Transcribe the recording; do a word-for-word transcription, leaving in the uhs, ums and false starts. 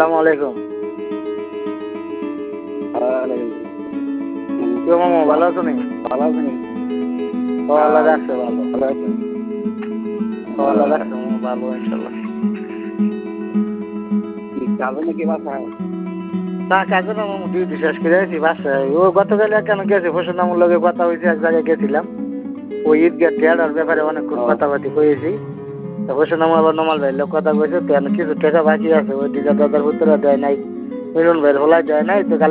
আসসালামু আলাইকুম। কেউ মামা ভালো আছো নি? ভালো আছেন? আল্লাহ রাখছে ভালো। ভালো আছেন? আল্লাহ রাখছে ভালো ইনশাল্লাহ। কি কাজে নাকি বাসায়? তা কাজে না মামু ডিউটি শেষ করে আছি বাসায়। ও গতকাল কেন গেছে ফসলামুর লগে কথা হয়েছে, এক জায়গায় গেছিলাম। ওই ঈদগাহ টেয়ার ব্যাপারে অনেকক্ষণ কথাবার্তি কয়েছি। ফসলামু আবার নমাল ভাইয়ের লোক কথা কয়েছে, তো কিছু টাকা বাকি আছে, ওই দিকে দাদার উত্তরা দেয় নাই, মিলন ভাইয়ের হলাই দেয় নাই তো।